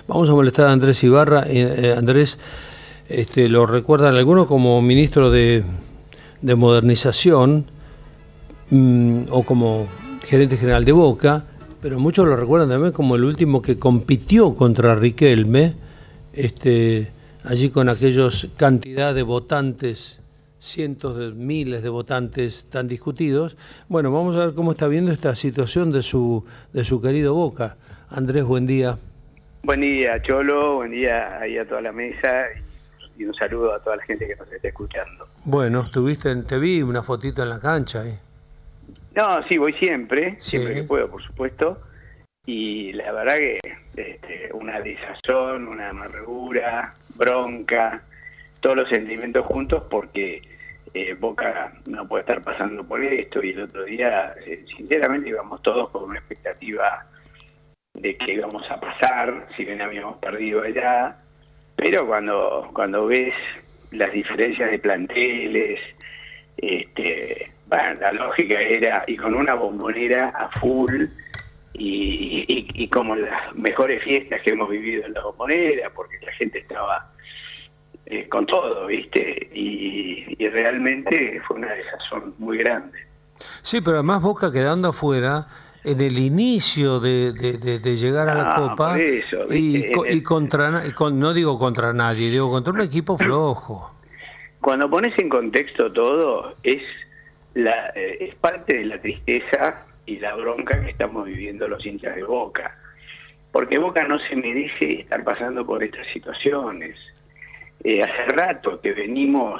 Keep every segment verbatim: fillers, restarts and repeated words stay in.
Vamos a molestar a Andrés Ibarra. Eh, eh, Andrés, este, lo recuerdan algunos como ministro de, de modernización mmm, o como gerente general de Boca, pero muchos lo recuerdan también como el último que compitió contra Riquelme, este, allí con aquellos cantidad de votantes, cientos de miles de votantes tan discutidos. Bueno, vamos a ver cómo está viendo esta situación de su, de su querido Boca. Andrés, buen día. Buen día, Cholo, buen día ahí a toda la mesa y un saludo a toda la gente que nos está escuchando. Bueno, estuviste, en, te vi una fotito en la cancha ahí. No, sí, voy siempre, Sí. siempre que puedo, por supuesto, y la verdad que este, una desazón, una amargura, bronca, todos los sentimientos juntos porque eh, Boca no puede estar pasando por esto, y el otro día, eh, sinceramente, íbamos todos con una expectativa de que íbamos a pasar, si bien habíamos perdido allá, pero cuando cuando ves las diferencias de planteles, este, bueno, la lógica era, y con una bombonera a full, y, y, y como las mejores fiestas que hemos vivido en la bombonera, porque la gente estaba eh, con todo, ¿viste? Y, y realmente fue una desazón muy grande. Sí, pero además Boca quedando afuera en el inicio de, de, de, de llegar a la Ah, Copa, por eso, y, ¿viste? y El... contra, y con, no digo contra nadie, digo contra un equipo flojo. Cuando pones en contexto todo, es, la, eh, es parte de la tristeza y la bronca que estamos viviendo los hinchas de Boca. Porque Boca no se merece estar pasando por estas situaciones. Eh, hace rato que venimos,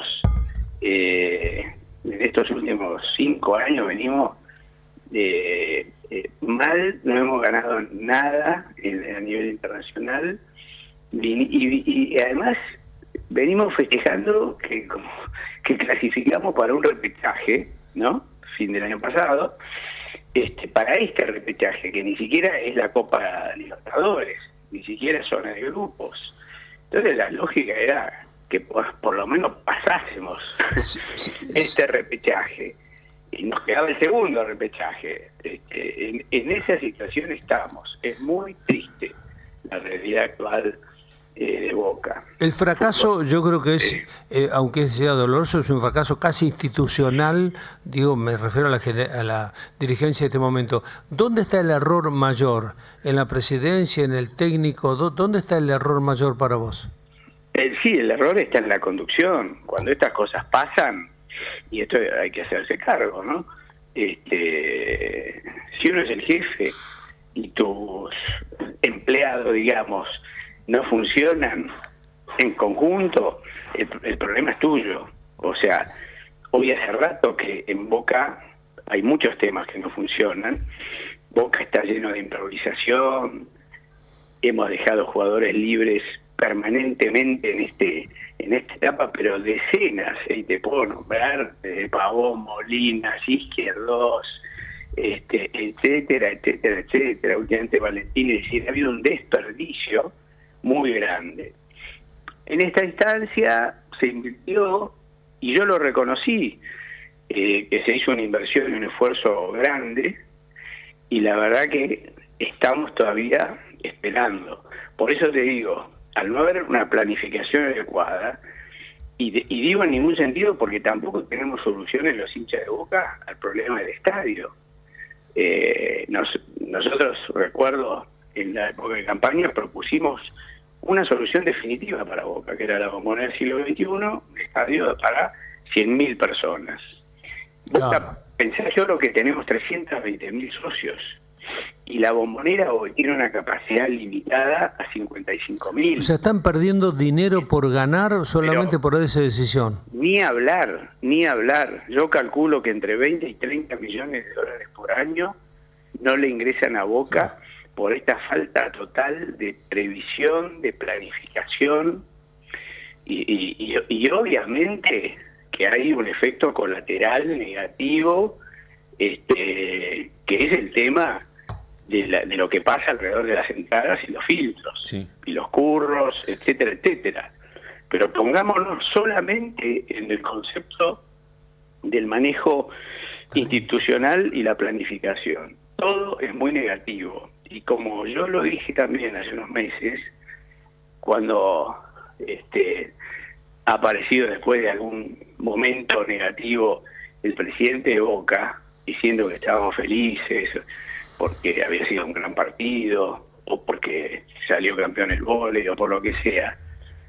eh, en estos últimos cinco años venimos eh, eh, mal, no hemos ganado nada en, a nivel internacional, y, y, y además venimos festejando que como que clasificamos para un repechaje, ¿no? Fin del año pasado, este, para este repechaje, que ni siquiera es la Copa Libertadores, ni siquiera zona de grupos. Entonces la lógica era que por, por lo menos pasásemos sí, sí, este sí. repechaje, y nos quedaba el segundo repechaje. Este, en, en esa situación estamos. Es muy triste la realidad actual de Boca. El fracaso, yo creo que es, eh, aunque sea doloroso, es un fracaso casi institucional, digo, me refiero a la, a la dirigencia de este momento. ¿Dónde está el error mayor? ¿En la presidencia, en el técnico? ¿Dónde está el error mayor para vos? Eh, sí, el error está en la conducción. Cuando estas cosas pasan, y esto hay que hacerse cargo, ¿no? Este, si uno es el jefe y tus empleados, digamos, no funcionan en conjunto, el, el problema es tuyo. O sea, hoy hace rato que en Boca hay muchos temas que no funcionan. Boca está lleno de improvisación, hemos dejado jugadores libres permanentemente en este en esta etapa, pero decenas, y te puedo nombrar, eh, Pavón, Molina, Izquierdos, este, etcétera, etcétera, etcétera, últimamente Valentín. Es decir, ha habido un desperdicio muy grande. En esta instancia se invirtió, y yo lo reconocí, eh, que se hizo una inversión y un esfuerzo grande, y la verdad que estamos todavía esperando. Por eso te digo, al no haber una planificación adecuada, y, de, y digo en ningún sentido porque tampoco tenemos soluciones los hinchas de Boca al problema del estadio. Eh, nos, nosotros, recuerdo, en la época de campaña propusimos una solución definitiva para Boca, que era la Bombonera del siglo veintiuno, un estadio para cien mil personas. Boca, no. Pensé yo lo que tenemos trescientos veinte mil socios, y la Bombonera hoy tiene una capacidad limitada a cincuenta y cinco mil. O sea, están perdiendo dinero por ganar solamente Pero, por esa decisión. Ni hablar, ni hablar. Yo calculo que entre veinte y treinta millones de dólares por año no le ingresan a Boca por esta falta total de previsión, de planificación, y, y, y, y obviamente que hay un efecto colateral negativo, este, que es el tema de, la, de lo que pasa alrededor de las entradas y los filtros, sí. y los curros, etcétera, etcétera. Pero pongámonos solamente en el concepto del manejo institucional y la planificación. Todo es muy negativo. Y como yo lo dije también hace unos meses, cuando este, ha aparecido después de algún momento negativo el presidente de Boca, diciendo que estábamos felices porque había sido un gran partido, o porque salió campeón el vóley, o por lo que sea.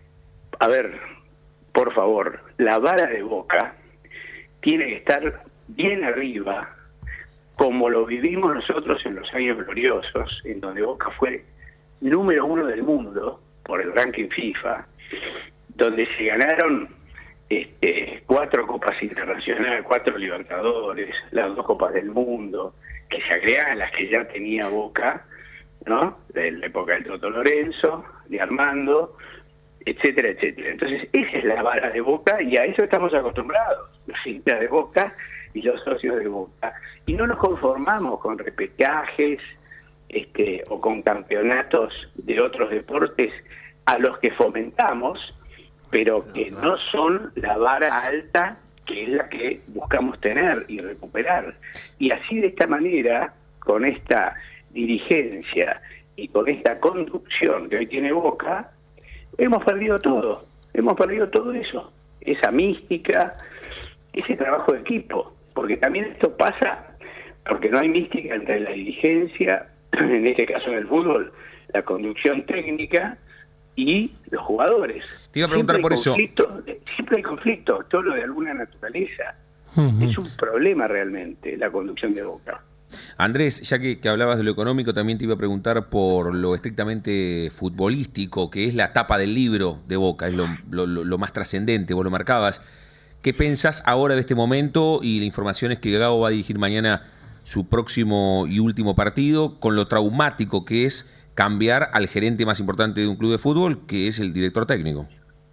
A ver, por favor, la vara de Boca tiene que estar bien arriba, como lo vivimos nosotros en los años gloriosos, en donde Boca fue número uno del mundo por el ranking FIFA, donde se ganaron este, cuatro copas internacionales, cuatro Libertadores, las dos copas del mundo, que se agregan a las que ya tenía Boca, ¿no? De la época del Toto Lorenzo, de Armando, etcétera, etcétera. Entonces, esa es la vara de Boca y a eso estamos acostumbrados, los hinchas de Boca y los socios de Boca. Y no nos conformamos con repechajes este, o con campeonatos de otros deportes a los que fomentamos, pero que no son la vara alta que es la que buscamos tener y recuperar. Y así, de esta manera, con esta dirigencia y con esta conducción que hoy tiene Boca, hemos perdido todo, hemos perdido todo eso, esa mística, ese trabajo de equipo, porque también esto pasa porque no hay mística entre la dirigencia, en este caso en el fútbol, la conducción técnica y los jugadores. Te iba a preguntar por eso. Siempre hay conflicto, todo lo de alguna naturaleza. Uh-huh. Es un problema realmente la conducción de Boca. Andrés, ya que, que hablabas de lo económico, también te iba a preguntar por lo estrictamente futbolístico, que es la tapa del libro de Boca, es lo, lo, lo más trascendente, vos lo marcabas. ¿Qué pensás ahora de este momento? Y la información es que Gago va a dirigir mañana su próximo y último partido, con lo traumático que es cambiar al gerente más importante de un club de fútbol, que es el director técnico.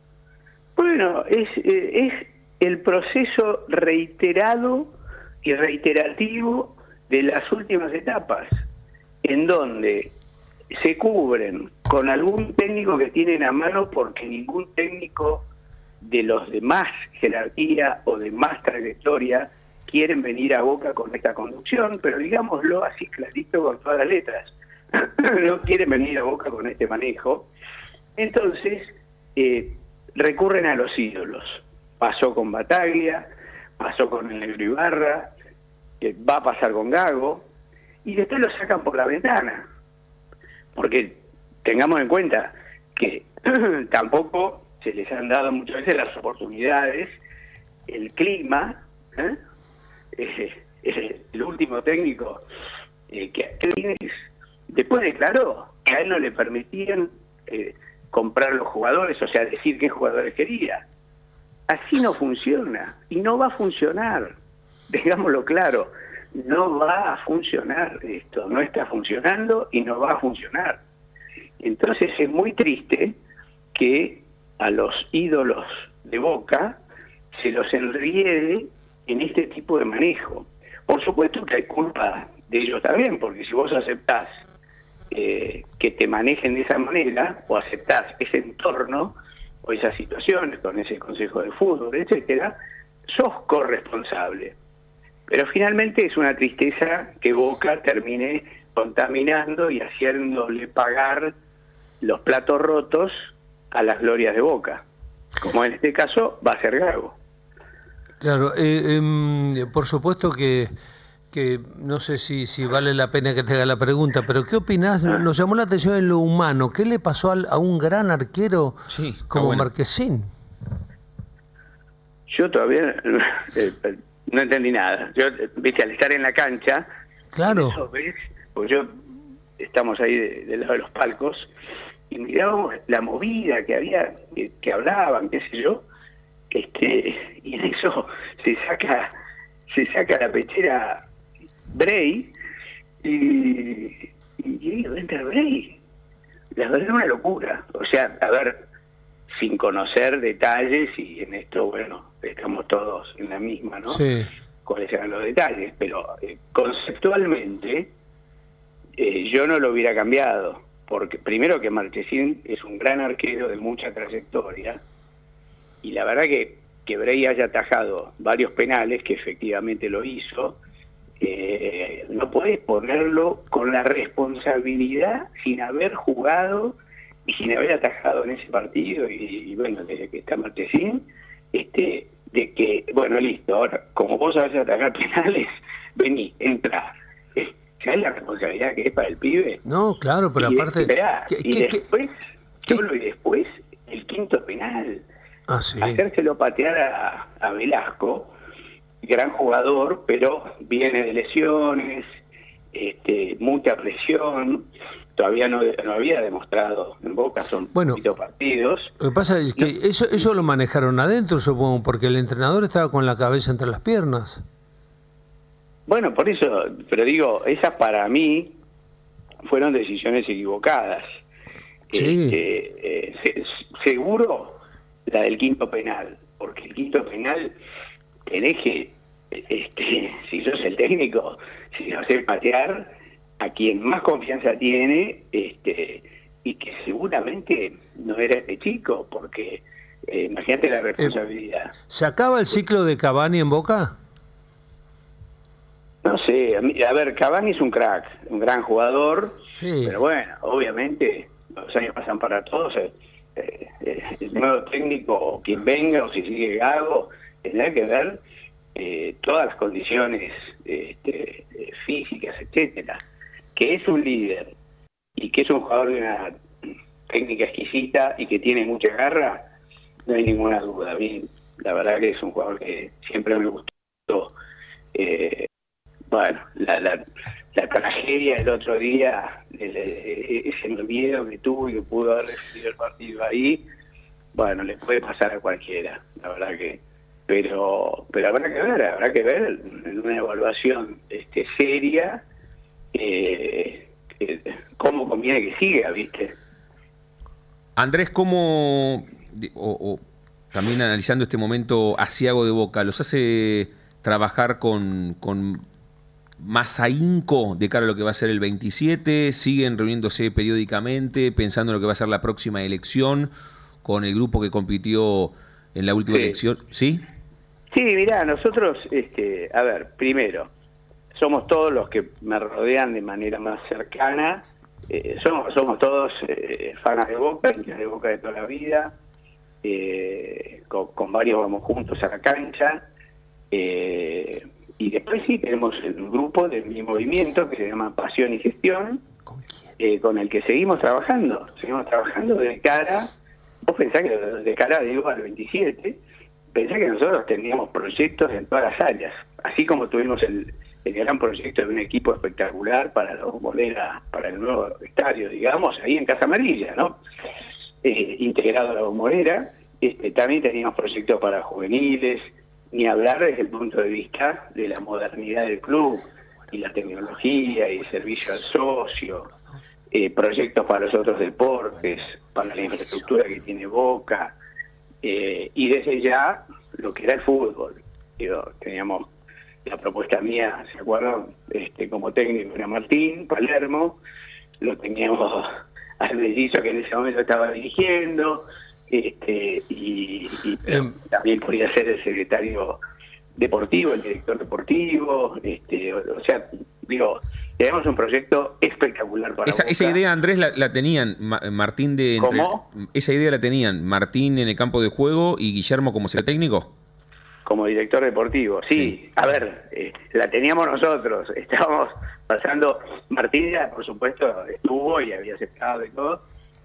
Bueno, es, es el proceso reiterado y reiterativo de las últimas etapas, en donde se cubren con algún técnico que tienen a mano, porque ningún técnico de los de más jerarquía o de más trayectoria quieren venir a Boca con esta conducción, pero digámoslo así clarito con todas las letras, no quieren venir a Boca con este manejo. Entonces eh, recurren a los ídolos. Pasó con Bataglia, pasó con el Negro Ibarra, que va a pasar con Gago, y después lo sacan por la ventana, porque tengamos en cuenta que tampoco se les han dado muchas veces las oportunidades, el clima, ¿eh? Eh, eh, el último técnico eh, que, que después declaró que a él no le permitían eh, comprar los jugadores, o sea, decir qué jugadores quería. Así no funciona, y no va a funcionar. Digámoslo claro, no va a funcionar esto, no está funcionando y no va a funcionar. Entonces es muy triste que a los ídolos de Boca se los enriede en este tipo de manejo. Por supuesto que hay culpa de ellos también, porque si vos aceptás eh, que te manejen de esa manera, o aceptás ese entorno o esas situaciones con ese consejo de fútbol, etcétera, sos corresponsable. Pero finalmente es una tristeza que Boca termine contaminando y haciéndole pagar los platos rotos a las glorias de Boca, como en este caso va a ser Gago. Claro, eh, eh, por supuesto que, que no sé si, si vale la pena que te haga la pregunta, pero ¿qué opinás? Ah. Nos llamó la atención en lo humano. ¿Qué le pasó al, a un gran arquero sí, como bueno. Marquesín? Yo todavía eh, no entendí nada. Yo, viste, al estar en la cancha, claro, eso, ¿ves? Pues yo estamos ahí del de lado de los palcos y mirábamos la movida que había, que, que hablaban, qué sé yo, este, y en eso se saca, se saca la pechera Bray y, y, y digo, entra Bray. La verdad es una locura. O sea, a ver, sin conocer detalles, y en esto, bueno, estamos todos en la misma, ¿no? Sí. Cuáles eran los detalles, pero eh, conceptualmente eh, yo no lo hubiera cambiado, porque primero que Marchesín es un gran arquero de mucha trayectoria, y la verdad que, que Bray haya atajado varios penales, que efectivamente lo hizo, eh, no podés ponerlo con la responsabilidad sin haber jugado y sin haber atajado en ese partido, y, y bueno, desde que está Marchesín, este, de que, bueno, listo, ahora, como vos sabés atacar penales, vení, entra. ¿Sabés la responsabilidad que es para el pibe? No, claro, pero y aparte... Esperá, ¿qué, y qué, después, qué? solo y después, el quinto penal. Ah, sí. Hacérselo patear a, a Velasco, gran jugador, pero viene de lesiones, este, mucha presión, todavía no, no había demostrado en Boca, son bueno, poquitos partidos. Lo que pasa es que no, eso, eso lo manejaron adentro, supongo, porque el entrenador estaba con la cabeza entre las piernas. Bueno, por eso, pero digo, esas para mí fueron decisiones equivocadas. Sí. Este, eh, se, seguro la del quinto penal, porque el quinto penal tenés que, este, si sos el técnico, si lo haces patear a quien más confianza tiene, este, y que seguramente no era este chico, porque eh, imagínate la responsabilidad. Eh, ¿Se acaba el ciclo de Cavani en Boca? No sé, a, mí, a ver, Cavani es un crack, un gran jugador, sí. Pero bueno, obviamente los años pasan para todos. Eh, eh, el nuevo técnico, quien venga, o si sigue Gago, tendrá que ver eh, todas las condiciones este, eh, físicas, etcétera. Que es un líder y que es un jugador de una técnica exquisita y que tiene mucha garra, no hay ninguna duda. A mí, la verdad que es un jugador que siempre me gustó. Eh, Bueno, la, la, la tragedia del otro día, el, ese miedo que tuvo y que pudo haber recibido el partido ahí, bueno, le puede pasar a cualquiera, la verdad que, pero pero habrá que ver, habrá que ver en una evaluación este, seria eh, eh, cómo conviene que siga, ¿viste? Andrés, ¿cómo, o, o también analizando este momento aciago de Boca, los hace trabajar con... con más ahínco de cara a lo que va a ser el veintisiete? ¿Siguen reuniéndose periódicamente pensando en lo que va a ser la próxima elección con el grupo que compitió en la última sí. elección? ¿Sí? Sí, mirá, nosotros, este, a ver, primero, somos todos los que me rodean de manera más cercana, eh, somos, somos todos eh, fanas de Boca, de Boca de toda la vida, eh, con, con varios vamos juntos a la cancha, eh, y después sí tenemos el grupo de mi movimiento que se llama Pasión y Gestión, eh, con el que seguimos trabajando, seguimos trabajando de cara, vos pensás que de cara, digo, al veintisiete, pensá que nosotros teníamos proyectos en todas las áreas, así como tuvimos el, el gran proyecto de un equipo espectacular para la Bombonera, para el nuevo estadio, digamos, ahí en Casa Amarilla, ¿no? Eh, integrado a la Bombonera, este, también teníamos proyectos para juveniles, ni hablar desde el punto de vista de la modernidad del club y la tecnología y el servicio al socio, eh, proyectos para los otros deportes, para la infraestructura que tiene Boca, eh, y desde ya lo que era el fútbol. Digo, teníamos la propuesta mía, ¿se acuerdan? Este, como técnico era Martín Palermo, lo teníamos al mellizo que en ese momento estaba dirigiendo, Este, y, y eh, también podría ser el secretario deportivo, el director deportivo, este, o, o sea, digo, tenemos un proyecto espectacular para esa, Boca. Esa idea, Andrés, la, la tenían Martín de... Entre, ¿Cómo? Esa idea la tenían Martín en el campo de juego y Guillermo como secretario técnico. Como director deportivo, sí. sí. A ver, eh, la teníamos nosotros, estábamos pasando, Martín ya, por supuesto, estuvo y había aceptado y todo,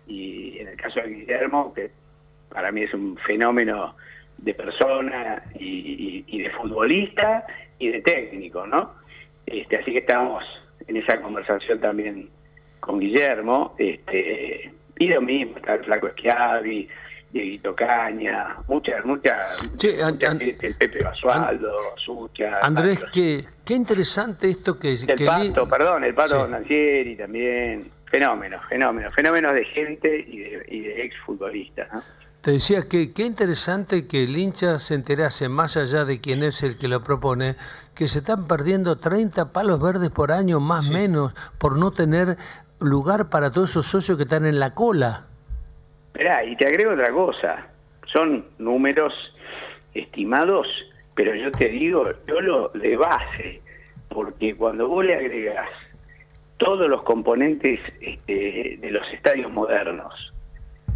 y en el caso de Guillermo, que para mí es un fenómeno de persona y, y, y de futbolista y de técnico, ¿no? Este, así que estamos en esa conversación también con Guillermo, este, y lo mismo, está el Flaco Schiavi, Dieguito Caña, muchas, muchas, sí, mucha an, gente, el Pepe Basualdo, Sucha. Andrés, qué, qué interesante esto que... El que Pato, li... perdón, el Pato sí. Nancieri también, fenómenos, fenómenos, fenómenos de gente y de, y de exfutbolistas, ¿no? Te decía que qué interesante que el hincha se enterase, más allá de quién es el que lo propone, que se están perdiendo treinta palos verdes por año, más o sí. menos, por no tener lugar para todos esos socios que están en la cola. Esperá, y te agrego otra cosa, son números estimados, pero yo te digo, yo lo de base, porque cuando vos le agregás todos los componentes este, de los estadios modernos,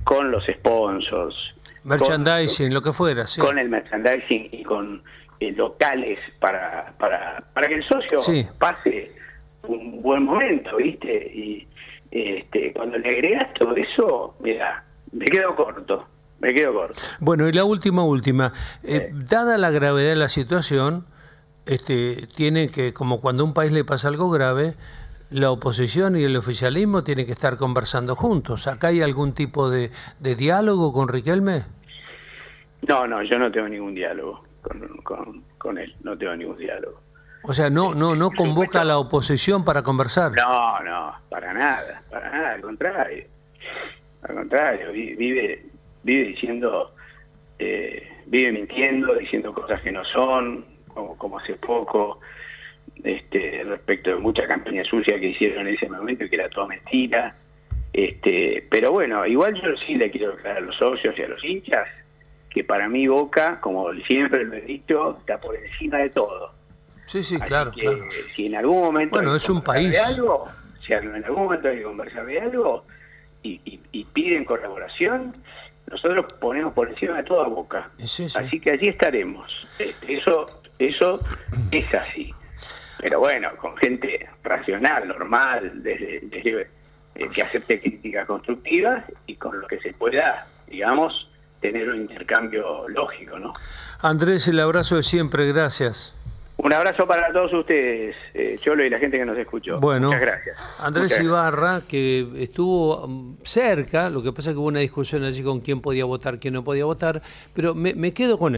con los sponsors, merchandising, con, lo que fuera, sí. con el merchandising y con eh, locales para, para, para que el socio sí. pase un buen momento, ¿viste? Y este, cuando le agregas todo eso, mira, me quedo corto, me quedo corto. Bueno, y la última, última, eh, Sí. dada la gravedad de la situación, este, tiene que, como cuando a un país le pasa algo grave, la oposición y el oficialismo tienen que estar conversando juntos. ¿Acá hay algún tipo de, de diálogo con Riquelme? No, no, yo no tengo ningún diálogo con, con, con él, no tengo ningún diálogo. O sea, no, no, no convoca a la oposición para conversar. No, no, para nada, para nada, al contrario. Al contrario, vive, vive diciendo, eh, vive mintiendo, diciendo cosas que no son, como, como hace poco, este, respecto de mucha campaña sucia que hicieron en ese momento y que era toda mentira. Este, pero bueno, igual yo sí le quiero aclarar a los socios y a los hinchas que para mí Boca, como siempre lo he dicho, está por encima de todo. Sí, sí, Así claro, que, claro. si en algún momento bueno, es un país. De algo, si en algún momento hay que conversar de algo y, y, y piden colaboración, nosotros ponemos por encima de toda Boca. Sí, sí. Así que allí estaremos. Este, eso, eso es así. Pero bueno, con gente racional, normal, desde, desde eh, que acepte críticas constructivas y con lo que se pueda, digamos, tener un intercambio lógico, ¿no? Andrés, el abrazo de siempre, gracias. Un abrazo para todos ustedes, eh, Cholo, y la gente que nos escuchó. Bueno, muchas gracias. Andrés muchas Ibarra, gracias. que estuvo um, cerca, lo que pasa es que hubo una discusión allí con quién podía votar, quién no podía votar, pero me, me quedo con